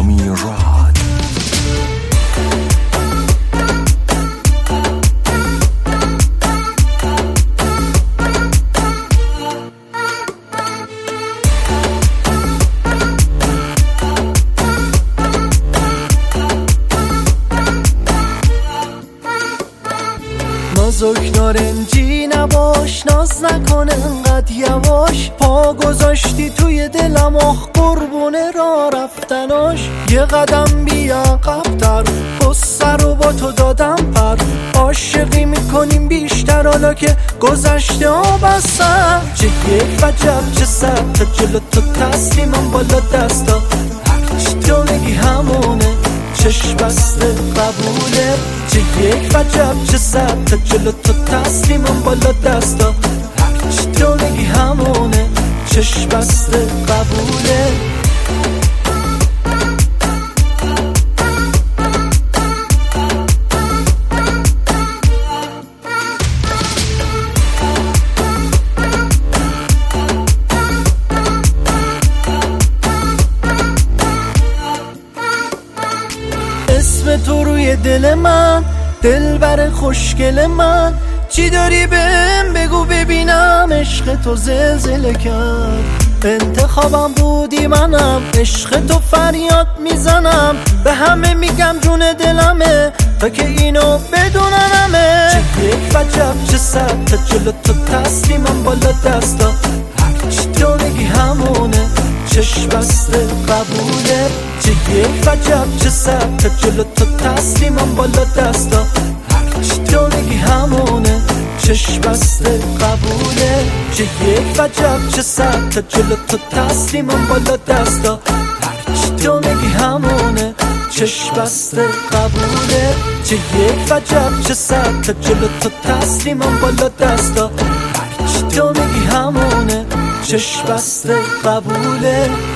گرامی راد. نازک نارنجی نباش، ناز نکن انقدر یواش، پا گذاشتی توی دلم آخ قربونه را رفتناش. یه قدم بیا عقب‌تر، قصه رو با تو دادم پر، عاشقی میکنیم بیشتر حالا که گذشته آبستم. چه یک وجب چه سر تا جلو تو تسلیمم بالا دستا، هرچی تو میگی همونه چشم بسته قبوله. چه یک وجب چه سر تا جلو تو تسلیمم بالا دستا، هرچی تو میگی همونه چشم بسته قبوله. اسم تو روی دل من، دلبر خوشگل من، چی داری بهم بگو ببینم. عشق تو زلزله کرد، انتخابم بودی منم، عشق تو فریاد میزنم، به همه میگم جون دلمه تا که اینو بدوننمه. چه یک وجب چه سر تا جلو تو تسلیمم بالا دستا، هرچی تو میگی همونه چشم بسته قبوله. چه یک وجب چه سر تا جلو تو تسلیمم بالا دستا، هرچی تو میگی همونه چشم بسته قبوله. چه یک وجب چه سر تا جلو تو تسلیمم بالا دستا، هرچی تو میگی همونه چشم بسته قبوله. چه یک وجب چه سر تا جلو تو تسلیمم بالا دستا، هرچی تو میگی همونه چشم بسته قبوله.